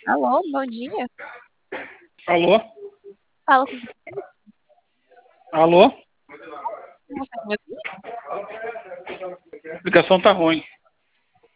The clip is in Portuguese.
Alô, bom dia. Alô? Fala com Alô? você, meu Deus. A ligação tá ruim.